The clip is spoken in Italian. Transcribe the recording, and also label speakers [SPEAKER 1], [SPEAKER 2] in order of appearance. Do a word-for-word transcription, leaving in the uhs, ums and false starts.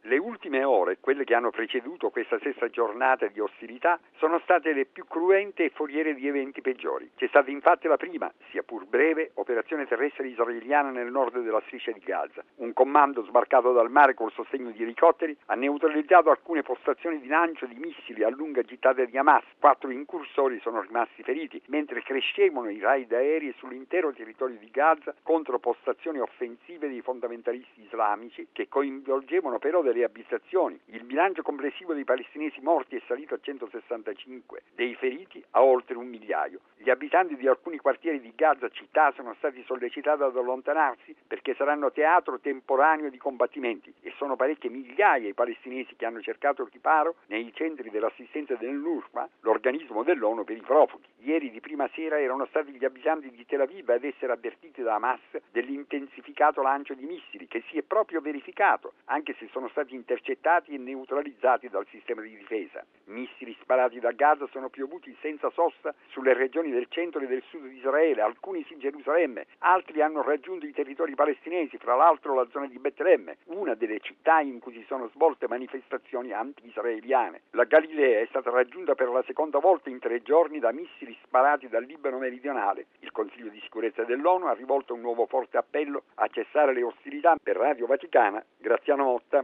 [SPEAKER 1] Le ultime ore, quelle che hanno preceduto questa stessa giornata di ostilità, sono state le più cruente e foriere di eventi peggiori. C'è stata infatti la prima, sia pur breve, operazione terrestre israeliana nel nord della striscia di Gaza. Un comando sbarcato dal mare col sostegno di elicotteri ha neutralizzato alcune postazioni di lancio di missili a lunga gittata di Hamas. Quattro incursori sono rimasti feriti, mentre crescevano i raid aerei sull'intero territorio di Gaza contro postazioni offensive dei fondamentalisti islamici che coinvolgevano però delle abitazioni. Il bilancio complessivo dei palestinesi morti è salito a centosessantacinque, dei feriti a oltre un migliaio. Gli abitanti di alcuni quartieri di Gaza città sono stati sollecitati ad allontanarsi perché saranno teatro temporaneo di combattimenti e sono parecchie migliaia i palestinesi che hanno cercato riparo nei centri dell'assistenza dell'UNRWA, l'organismo dell'ONU per i profughi. Ieri di prima sera erano stati gli abitanti di Tel Aviv ad essere avvertiti da Hamas dell'intensificato lancio di missili che si è proprio verificato, anche se sono stati intercettati e neutralizzati dal sistema di difesa. Missili sparati da Gaza sono piovuti senza sosta sulle regioni del centro e del sud di Israele, alcuni su Gerusalemme, altri hanno raggiunto i territori palestinesi, fra l'altro la zona di Betlemme, una delle città in cui si sono svolte manifestazioni anti-israeliane. La Galilea è stata raggiunta per la seconda volta in tre giorni da missili sparati dal Libano meridionale. Il Consiglio di sicurezza dell'ONU ha rivolto un nuovo forte appello a cessare le ostilità. Per Radio Vaticana, Graziano Motta.